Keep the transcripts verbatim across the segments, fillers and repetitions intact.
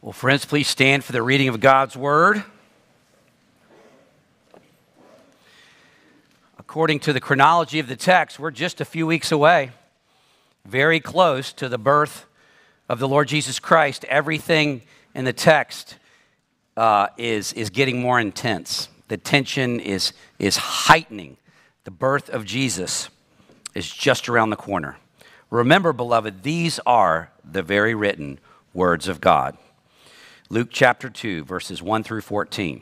Well, friends, please stand for the reading of God's Word. According to the chronology of the text, we're just a few weeks away, very close to the birth of the Lord Jesus Christ. Everything in the text uh, is, is getting more intense. The tension is, is heightening. The birth of Jesus is just around the corner. Remember, beloved, these are the very written words of God. Luke chapter two, verses one through fourteen.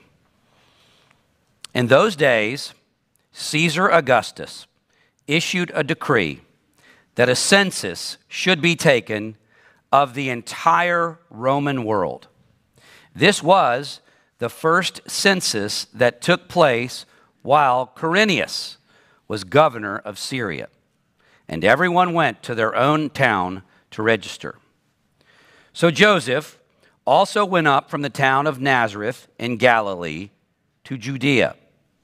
In those days, Caesar Augustus issued a decree that a census should be taken of the entire Roman world. This was the first census that took place while Quirinius was governor of Syria, and everyone went to their own town to register. So Joseph also went up from the town of Nazareth in Galilee to Judea,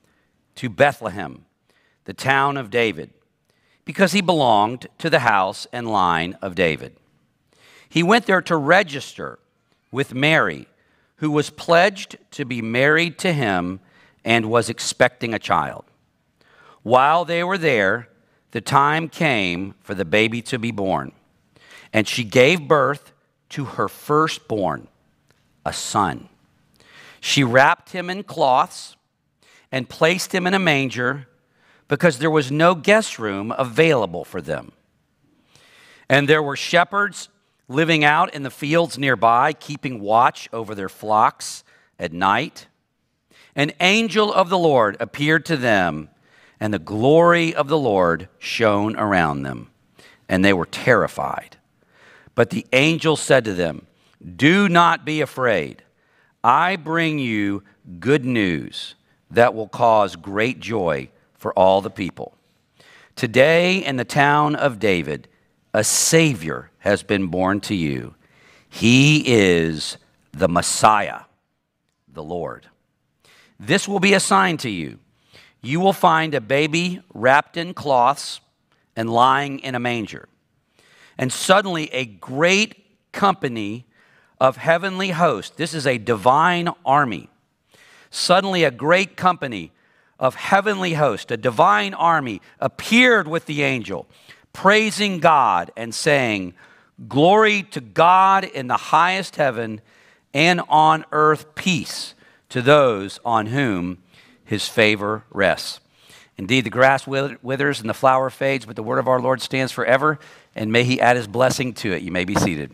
to Bethlehem, the town of David, because he belonged to the house and line of David. He went there to register with Mary, who was pledged to be married to him and was expecting a child. While they were there, the time came for the baby to be born, and she gave birth to her firstborn, a son. She wrapped him in cloths and placed him in a manger because there was no guest room available for them. And there were shepherds living out in the fields nearby, keeping watch over their flocks at night. An angel of the Lord appeared to them, and the glory of the Lord shone around them, and they were terrified. But the angel said to them, "Do not be afraid. I bring you good news that will cause great joy for all the people. Today in the town of David, a Savior has been born to you. He is the Messiah, the Lord. This will be a sign to you. You will find a baby wrapped in cloths and lying in a manger." And suddenly a great company of heavenly hosts, this is a divine army. Suddenly a great company of heavenly hosts, a divine army, appeared with the angel, praising God and saying, "Glory to God in the highest heaven, and on earth peace to those on whom his favor rests." Indeed, the grass withers and the flower fades, but the word of our Lord stands forever, and may he add his blessing to it. You may be seated.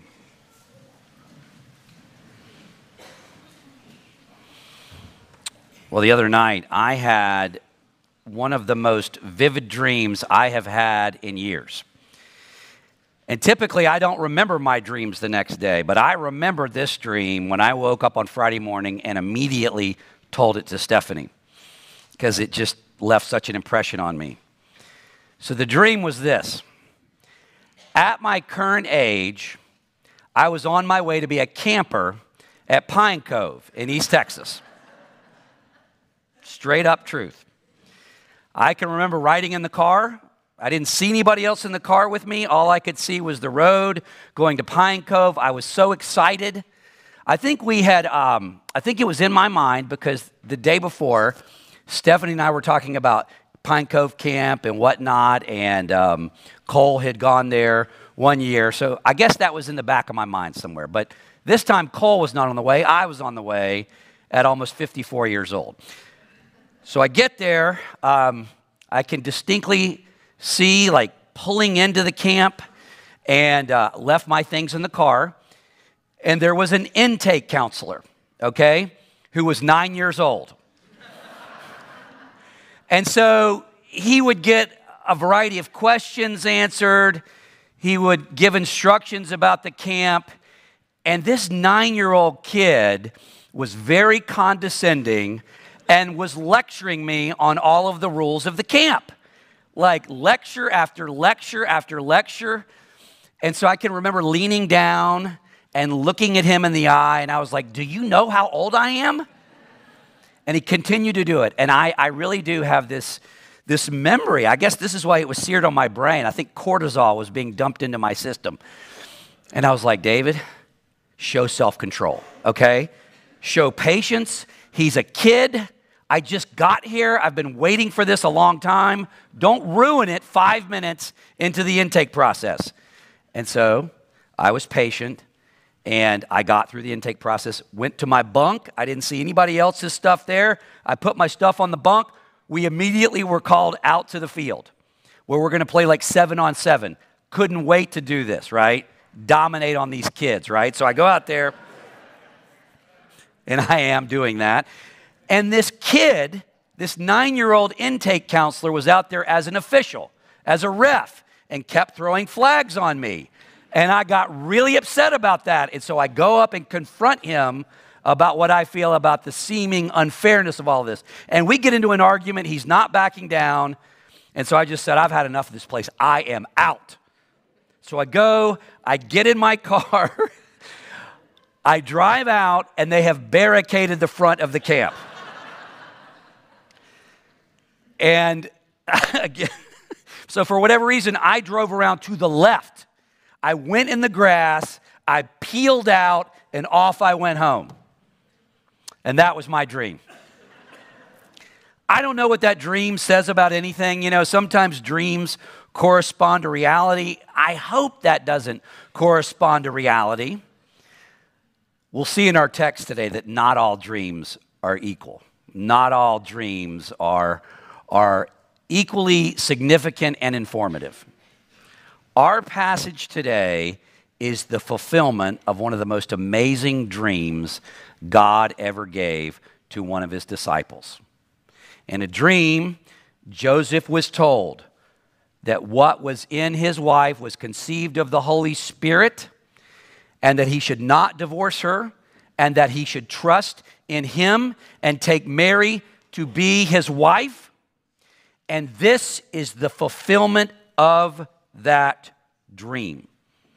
Well, the other night, I had one of the most vivid dreams I have had in years. And typically, I don't remember my dreams the next day, but I remember this dream when I woke up on Friday morning and immediately told it to Stephanie, because it just left such an impression on me. So the dream was this. At my current age, I was on my way to be a camper at Pine Cove in East Texas. Straight up truth. I can remember riding in the car. I didn't see anybody else in the car with me. All I could see was the road going to Pine Cove. I was so excited. I think we had, um, I think it was in my mind because the day before, Stephanie and I were talking about Pine Cove Camp and whatnot, and um, Cole had gone there one year. So I guess that was in the back of my mind somewhere. But this time, Cole was not on the way. I was on the way at almost fifty-four years old. So I get there. Um, I can distinctly see, like, pulling into the camp, and uh, left my things in the car. And there was an intake counselor, okay, who was nine years old. And so he would get a variety of questions answered. He would give instructions about the camp. And this nine-year-old kid was very condescending and was lecturing me on all of the rules of the camp. Like lecture after lecture after lecture. And so I can remember leaning down and looking at him in the eye. And I was like, "Do you know how old I am?" And he continued to do it. And I, I really do have this, this memory. I guess this is why it was seared on my brain. I think cortisol was being dumped into my system. And I was like, "David, show self-control, okay? Show patience. He's a kid. I just got here. I've been waiting for this a long time. Don't ruin it five minutes into the intake process. And so I was patient, and I got through the intake process, went to my bunk. I didn't see anybody else's stuff there. I put my stuff on the bunk. We immediately were called out to the field where we're going to play like seven on seven. Couldn't wait to do this, right? Dominate on these kids, right? So I go out there, and I am doing that. And this kid, this nine-year-old intake counselor, was out there as an official, as a ref, and kept throwing flags on me. And I got really upset about that. And so I go up and confront him about what I feel about the seeming unfairness of all this. And we get into an argument. He's not backing down. And so I just said, I've had enough of this place. I am out. So I go, I get in my car, I drive out, and they have barricaded the front of the camp. And again, so for whatever reason, I drove around to the left. I went in the grass, I peeled out, and off I went home. And that was my dream. I don't know what that dream says about anything. You know, sometimes dreams correspond to reality. I hope that doesn't correspond to reality. We'll see in our text today that not all dreams are equal. Not all dreams are, are equally significant and informative. Our passage today is the fulfillment of one of the most amazing dreams God ever gave to one of his disciples. In a dream, Joseph was told that what was in his wife was conceived of the Holy Spirit, and that he should not divorce her, and that he should trust in him and take Mary to be his wife. And this is the fulfillment of that dream.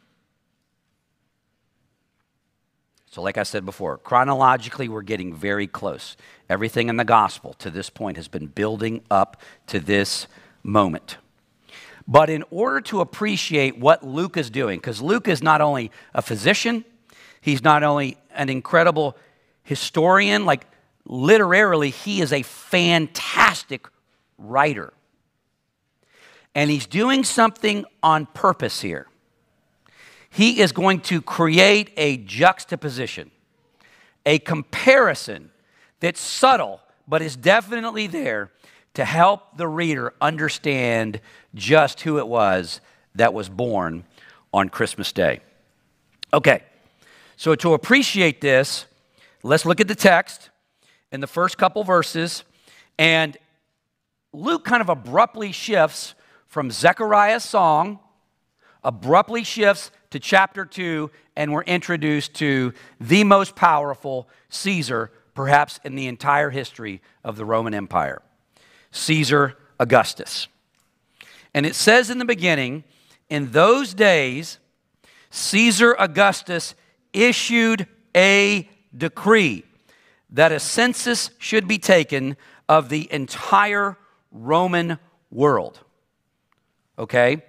So like I said before, chronologically, we're getting very close. Everything in the gospel to this point has been building up to this moment. But in order to appreciate what Luke is doing, because Luke is not only a physician, he's not only an incredible historian, like literarily, he is a fantastic writer. And he's doing something on purpose here. He is going to create a juxtaposition, a comparison that's subtle, but is definitely there to help the reader understand just who it was that was born on Christmas Day. Okay, so to appreciate this, let's look at the text in the first couple verses. And Luke kind of abruptly shifts from Zechariah's song, abruptly shifts to chapter two, and we're introduced to the most powerful Caesar, perhaps in the entire history of the Roman Empire, Caesar Augustus. And it says in the beginning, in those days, Caesar Augustus issued a decree that a census should be taken of the entire Roman world. Okay?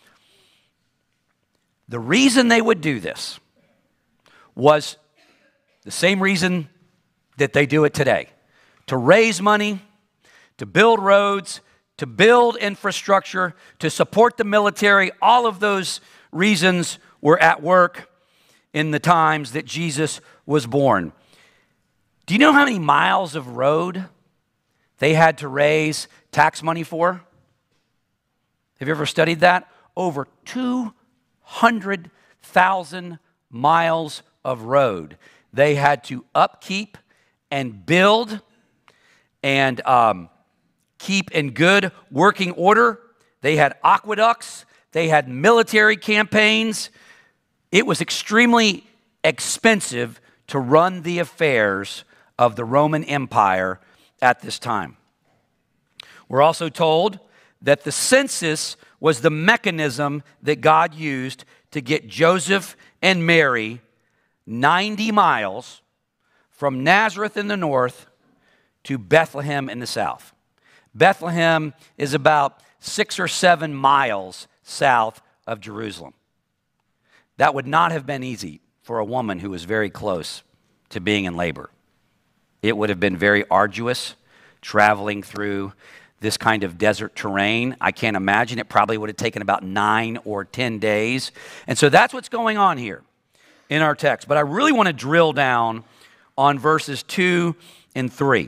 The reason they would do this was the same reason that they do it today. To raise money, to build roads, to build infrastructure, to support the military. All of those reasons were at work in the times that Jesus was born. Do you know how many miles of road they had to raise tax money for? Have you ever studied that? Over two hundred thousand miles of road they had to upkeep and build and um, keep in good working order. They had aqueducts. They had military campaigns. It was extremely expensive to run the affairs of the Roman Empire at this time. We're also told that the census was the mechanism that God used to get Joseph and Mary ninety miles from Nazareth in the north to Bethlehem in the south. Bethlehem is about six or seven miles south of Jerusalem. That would not have been easy for a woman who was very close to being in labor. It would have been very arduous traveling through this kind of desert terrain. I can't imagine. It probably would have taken about nine or ten days. And so that's what's going on here in our text. But I really want to drill down on verses two and three.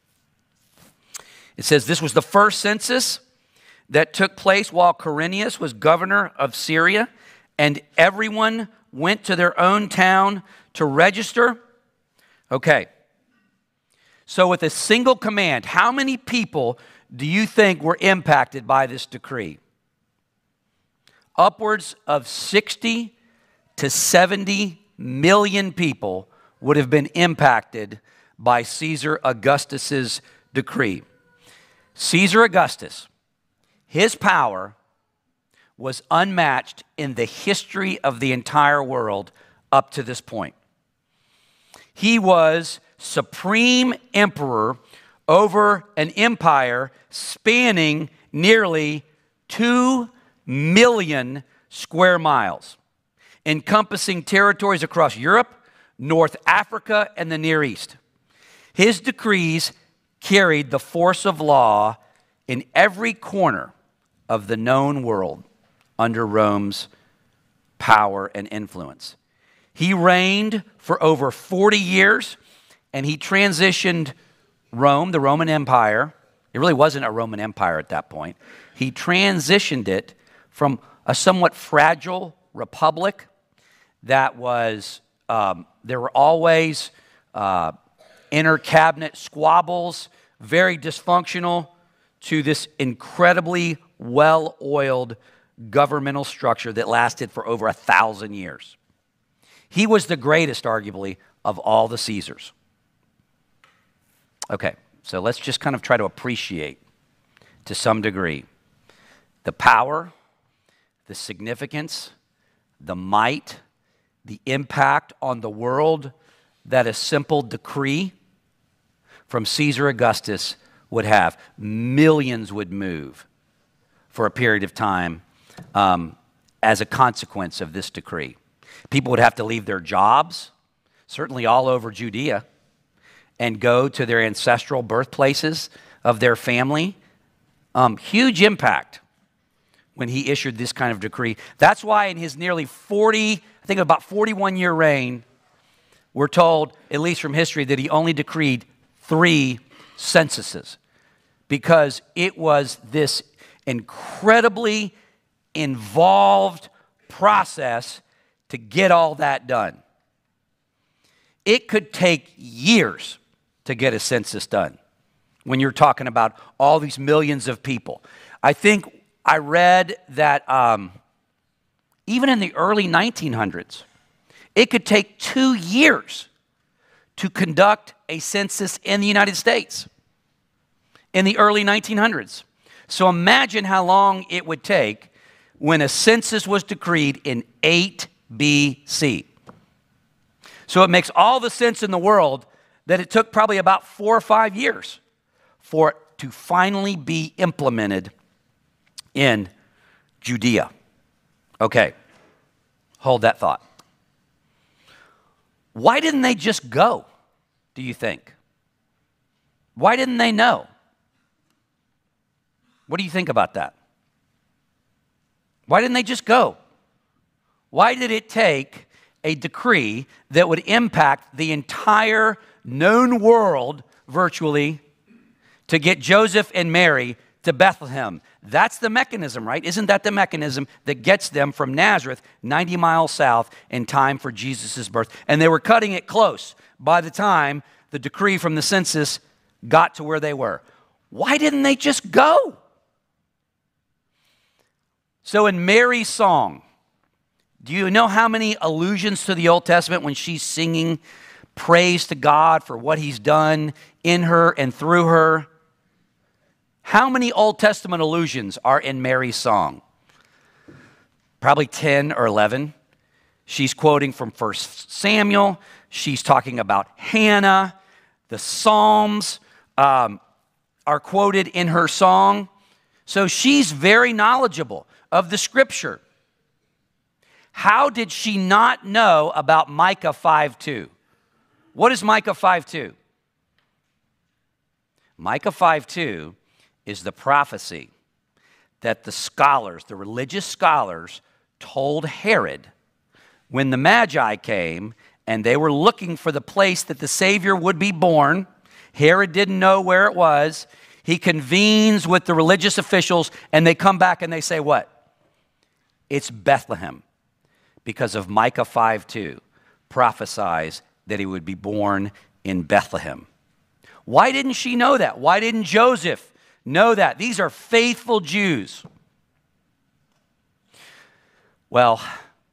It says, this was the first census that took place while Quirinius was governor of Syria, and everyone went to their own town to register. Okay. So with a single command, how many people do you think were impacted by this decree? Upwards of sixty to seventy million people would have been impacted by Caesar Augustus's decree. Caesar Augustus, his power was unmatched in the history of the entire world up to this point. He was supreme emperor over an empire spanning nearly two million square miles, encompassing territories across Europe, North Africa, and the Near East. His decrees carried the force of law in every corner of the known world under Rome's power and influence. He reigned for over forty years, and he transitioned Rome, the Roman Empire. It really wasn't a Roman Empire at that point. He transitioned it from a somewhat fragile republic that was, um, there were always uh, inter-cabinet squabbles, very dysfunctional, to this incredibly well-oiled governmental structure that lasted for over a thousand years. He was the greatest, arguably, of all the Caesars. Okay, so let's just kind of try to appreciate, to some degree, the power, the significance, the might, the impact on the world that a simple decree from Caesar Augustus would have. Millions would move for a period of time um, as a consequence of this decree. People would have to leave their jobs, certainly all over Judea, and go to their ancestral birthplaces of their family. Um, huge impact when he issued this kind of decree. That's why in his nearly forty, I think about forty-one year reign, we're told, at least from history, that he only decreed three censuses, because it was this incredibly involved process to get all that done. It could take years to get a census done when you're talking about all these millions of people. I think I read that um, even in the early nineteen hundreds, it could take two years to conduct a census in the United States in the early nineteen hundreds. So imagine how long it would take when a census was decreed in eight B C. So it makes all the sense in the world that it took probably about four or five years for it to finally be implemented in Judea. Okay, hold that thought. Why didn't they just go, do you think? Why didn't they know? What do you think about that? Why didn't they just go? Why did it take a decree that would impact the entire known world virtually to get Joseph and Mary to Bethlehem? That's the mechanism, right? Isn't that the mechanism that gets them from Nazareth ninety miles south in time for Jesus' birth? And they were cutting it close by the time the decree from the census got to where they were. Why didn't they just go? So in Mary's song, do you know how many allusions to the Old Testament when she's singing praise to God for what he's done in her and through her? How many Old Testament allusions are in Mary's song? Probably ten or eleven. She's quoting from First Samuel. She's talking about Hannah. The Psalms um, are quoted in her song. So she's very knowledgeable of the Scripture. How did she not know about Micah five two? What is Micah five two? Micah five two is the prophecy that the scholars, the religious scholars, told Herod when the Magi came and they were looking for the place that the Savior would be born. Herod didn't know where it was. He convenes with the religious officials and they come back and they say what? It's Bethlehem, because of Micah five two prophesies that he would be born in Bethlehem. Why didn't she know that? Why didn't Joseph know that? These are faithful Jews. Well,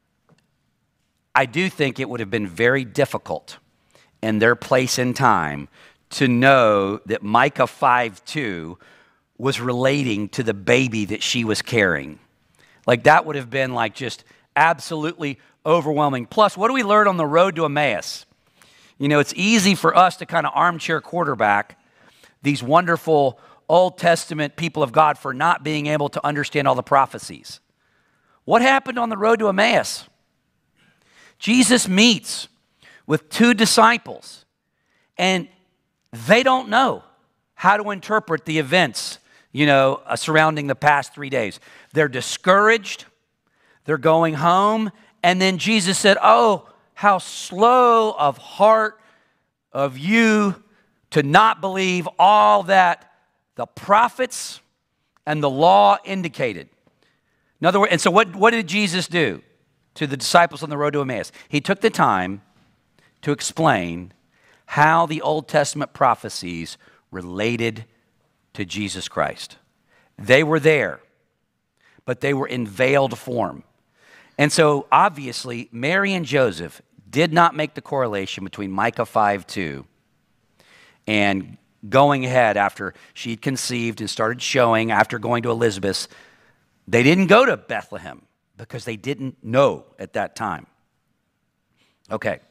I do think it would have been very difficult in their place in time to know that Micah five two was relating to the baby that she was carrying. Like, that would have been like just absolutely overwhelming. Plus, what do we learn on the road to Emmaus? You know, it's easy for us to kind of armchair quarterback these wonderful Old Testament people of God for not being able to understand all the prophecies. What happened on the road to Emmaus? Jesus meets with two disciples, and they don't know how to interpret the events, you know, uh, surrounding the past three days. They're discouraged. They're going home. And then Jesus said, oh, how slow of heart of you to not believe all that the prophets and the law indicated. In other words, and so what, what did Jesus do to the disciples on the road to Emmaus? He took the time to explain how the Old Testament prophecies related to Jesus Christ. They were there, but they were in veiled form. And so obviously, Mary and Joseph did not make the correlation between Micah five two and going ahead after she'd conceived and started showing after going to Elizabeth. They didn't go to Bethlehem because they didn't know at that time. Okay.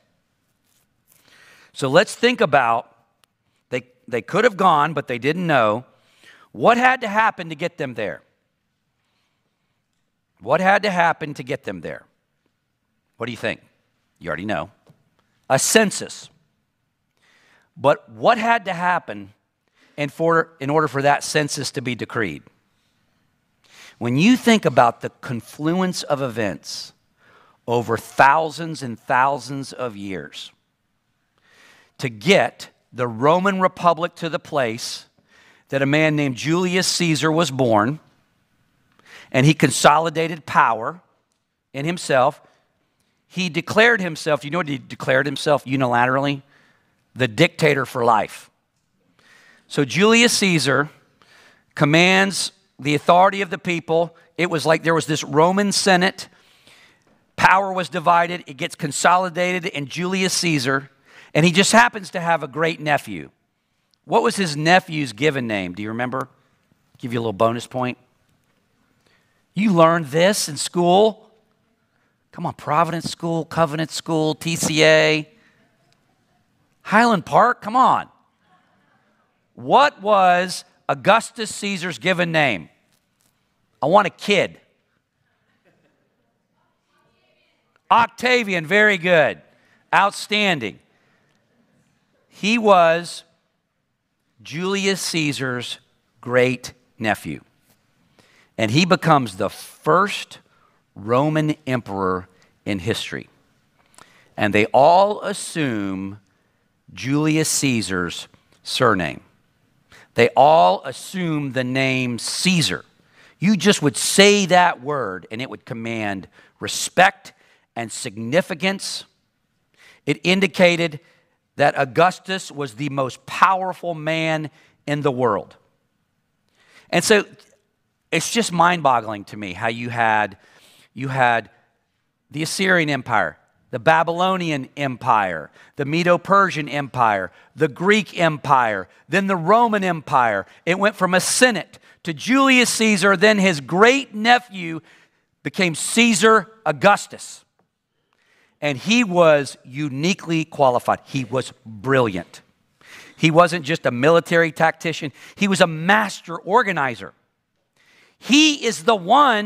So let's think about, they, they could have gone, but they didn't know. What had to happen to get them there? What had to happen to get them there? What do you think? You already know. A census. But what had to happen in, for, in order for that census to be decreed? When you think about the confluence of events over thousands and thousands of years to get the Roman Republic to the place that a man named Julius Caesar was born, and he consolidated power in himself. He declared himself, you know what he declared himself unilaterally? The dictator for life. So Julius Caesar commands the authority of the people. It was like there was this Roman Senate. Power was divided. It gets consolidated in Julius Caesar. And he just happens to have a great nephew. What was his nephew's given name? Do you remember? Give you a little bonus point. You learned this in school. Come on, Providence School, Covenant School, T C A, Highland Park, come on. What was Augustus Caesar's given name? I want a kid. Octavian, very good. Outstanding. He was Julius Caesar's great nephew. And he becomes the first Roman emperor in history. And they all assume Julius Caesar's surname. They all assume the name Caesar. You just would say that word and it would command respect and significance. It indicated that Augustus was the most powerful man in the world. And so it's just mind-boggling to me how you had, you had the Assyrian Empire, the Babylonian Empire, the Medo-Persian Empire, the Greek Empire, then the Roman Empire. It went from a Senate to Julius Caesar, then his great-nephew became Caesar Augustus. And he was uniquely qualified. He was brilliant. He wasn't just a military tactician. He was a master organizer. He is the one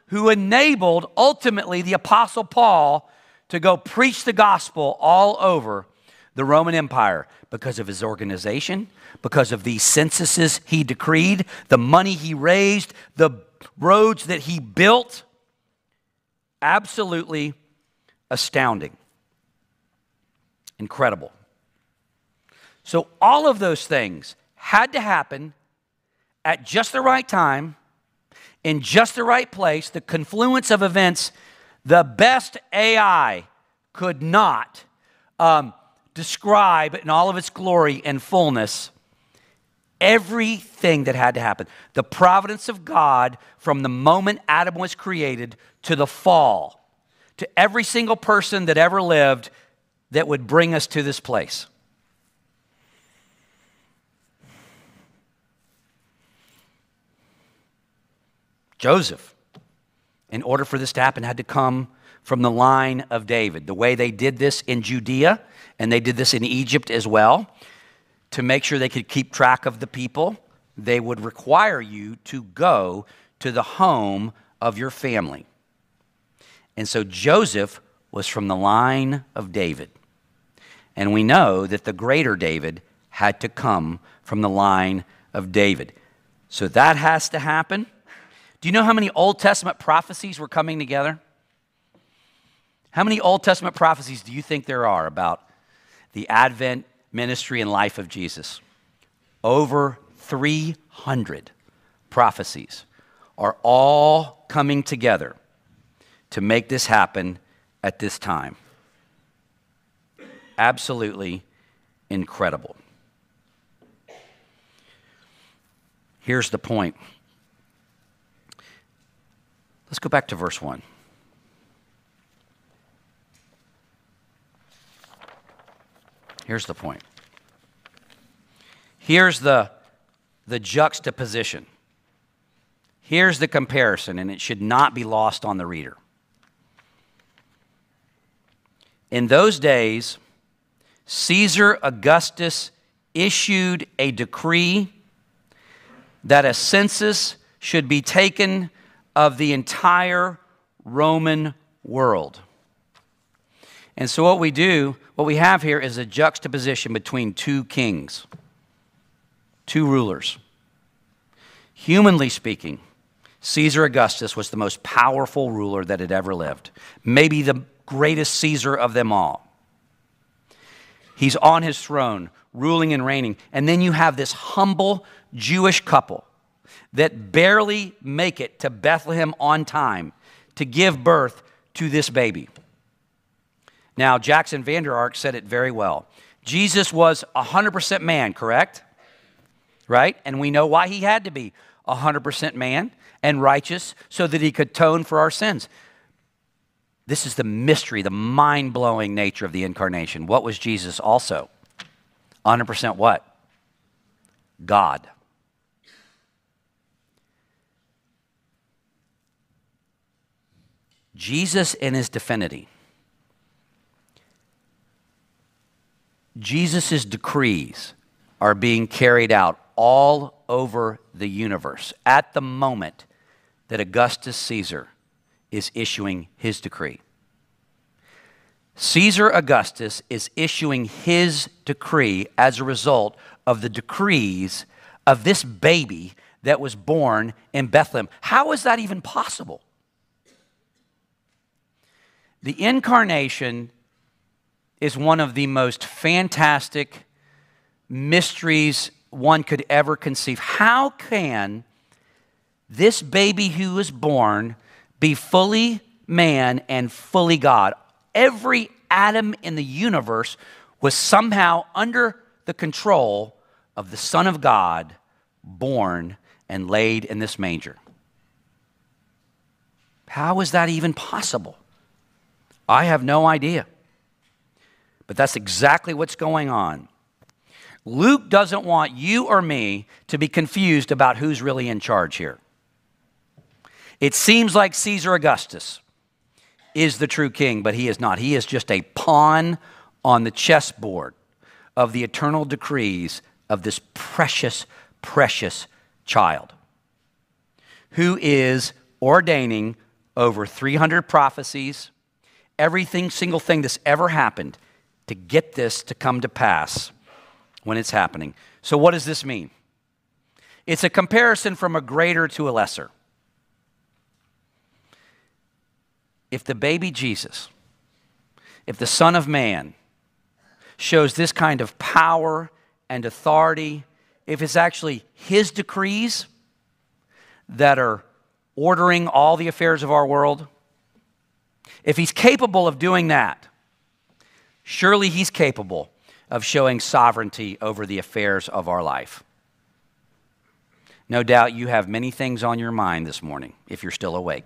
who enabled ultimately the Apostle Paul to go preach the gospel all over the Roman Empire because of his organization, because of the censuses he decreed, the money he raised, the roads that he built. Absolutely astounding. Incredible. So all of those things had to happen at just the right time, in just the right place, the confluence of events the best A I could not um, describe in all of its glory and fullness everything that had to happen. The providence of God from the moment Adam was created to the fall, to every single person that ever lived that would bring us to this place. Joseph, in order for this to happen, had to come from the line of David. The way they did this in Judea, and they did this in Egypt as well, to make sure they could keep track of the people, they would require you to go to the home of your family. And so Joseph was from the line of David. And we know that the greater David had to come from the line of David. So that has to happen. Do you know how many Old Testament prophecies were coming together? How many Old Testament prophecies do you think there are about the advent, ministry, and life of Jesus? Over three hundred prophecies are all coming together to make this happen at this time. Absolutely incredible. Here's the point. Let's go back to verse one. Here's the point. Here's the, the juxtaposition. Here's the comparison, and it should not be lost on the reader. In those days, Caesar Augustus issued a decree that a census should be taken of the entire Roman world. And so what we do, what we have here is a juxtaposition between two kings, two rulers. Humanly speaking, Caesar Augustus was the most powerful ruler that had ever lived, maybe the greatest Caesar of them all. He's on his throne, ruling and reigning. And then you have this humble Jewish couple that barely make it to Bethlehem on time to give birth to this baby. Now, Jackson Vander Ark said it very well. Jesus was one hundred percent man, correct? Right? And we know why he had to be one hundred percent man and righteous so that he could atone for our sins. This is the mystery, the mind-blowing nature of the incarnation. What was Jesus also? one hundred percent what? God. Jesus in his divinity. Jesus' decrees are being carried out all over the universe at the moment that Augustus Caesar is issuing his decree. Caesar Augustus is issuing his decree as a result of the decrees of this baby that was born in Bethlehem. How is that even possible? The incarnation is one of the most fantastic mysteries one could ever conceive. How can this baby who was born be fully man and fully God? Every atom in the universe was somehow under the control of the Son of God, born and laid in this manger. How is that even possible? I have no idea. But that's exactly what's going on. Luke doesn't want you or me to be confused about who's really in charge here. It seems like Caesar Augustus is the true king, but he is not. He is just a pawn on the chessboard of the eternal decrees of this precious, precious child who is ordaining over three hundred prophecies, everything, single thing that's ever happened to get this to come to pass when it's happening. So what does this mean? It's a comparison from a greater to a lesser. If the baby Jesus, if the Son of Man shows this kind of power and authority, if it's actually his decrees that are ordering all the affairs of our world, if he's capable of doing that, surely he's capable of showing sovereignty over the affairs of our life. No doubt you have many things on your mind this morning, if you're still awake.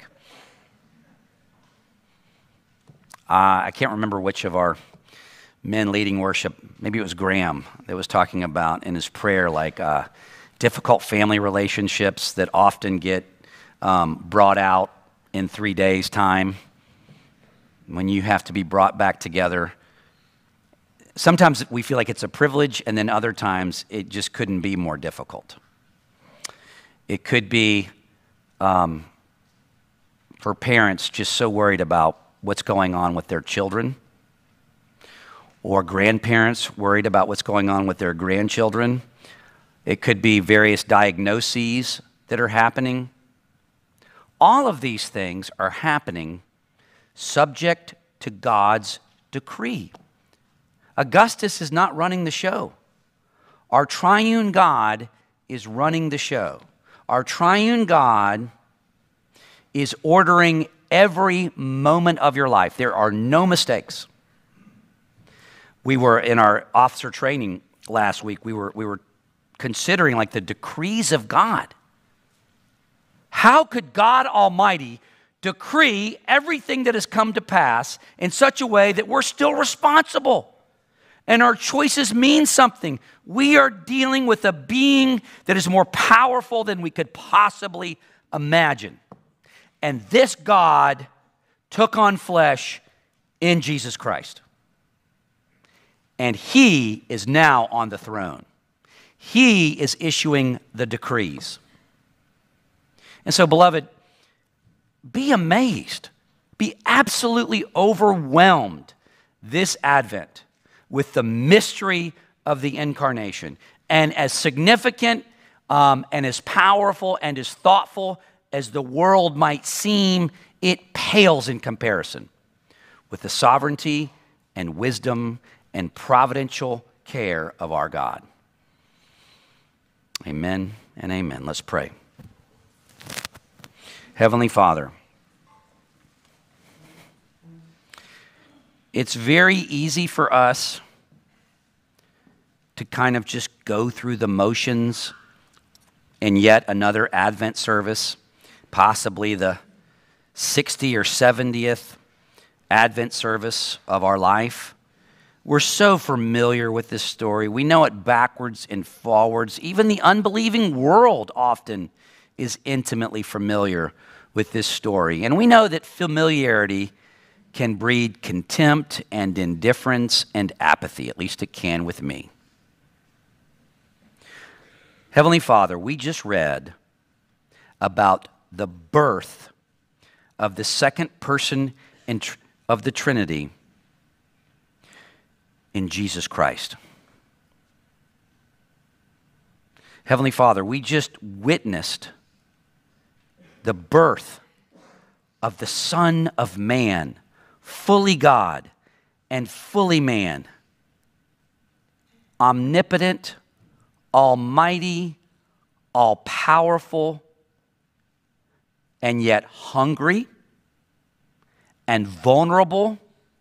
Uh, I can't remember which of our men leading worship, maybe it was Graham, that was talking about in his prayer, like uh, difficult family relationships that often get um, brought out in three days' time when you have to be brought back together. Sometimes we feel like it's a privilege, and then other times it just couldn't be more difficult. It could be um, for parents just so worried about what's going on with their children, or grandparents worried about what's going on with their grandchildren. It could be various diagnoses that are happening. All of these things are happening subject to God's decree. Augustus is not running the show. Our triune God is running the show. Our triune God is ordering every moment of your life. There are no mistakes. We were in our officer training last week. We were, we were considering like the decrees of God. How could God Almighty decree everything that has come to pass in such a way that we're still responsible and our choices mean something? We are dealing with a being that is more powerful than we could possibly imagine. And this God took on flesh in Jesus Christ. And he is now on the throne. He is issuing the decrees. And so, beloved, be amazed. Be absolutely overwhelmed this Advent with the mystery of the incarnation. And as significant um, and as powerful and as thoughtful as the world might seem, it pales in comparison with the sovereignty and wisdom and providential care of our God. Amen and amen. Let's pray. Heavenly Father, it's very easy for us to kind of just go through the motions in yet another Advent service, possibly the sixtieth or seventieth Advent service of our life. We're so familiar with this story. We know it backwards and forwards. Even the unbelieving world often is intimately familiar with this story. And we know that familiarity can breed contempt and indifference and apathy. At least it can with me. Heavenly Father, we just read about the birth of the second person in tr- of the Trinity in Jesus Christ. Heavenly Father, we just witnessed the birth of the Son of Man, fully God and fully man, omnipotent, almighty, all-powerful, and yet hungry and vulnerable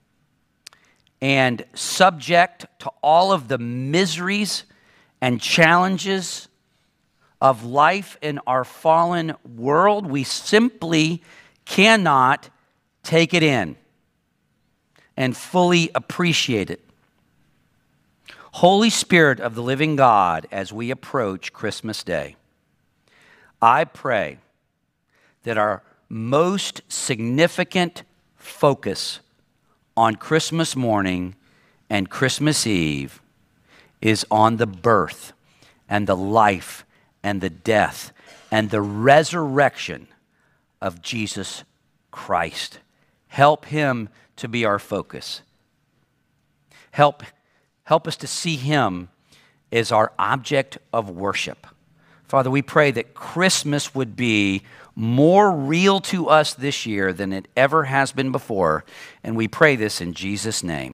and subject to all of the miseries and challenges of life in our fallen world. We simply cannot take it in and fully appreciate it. Holy Spirit of the living God, as we approach Christmas Day, I pray that our most significant focus on Christmas morning and Christmas Eve is on the birth and the life and the death and the resurrection of Jesus Christ. Help him to be our focus. Help, help us to see him as our object of worship. Father, we pray that Christmas would be more real to us this year than it ever has been before, and we pray this in Jesus' name.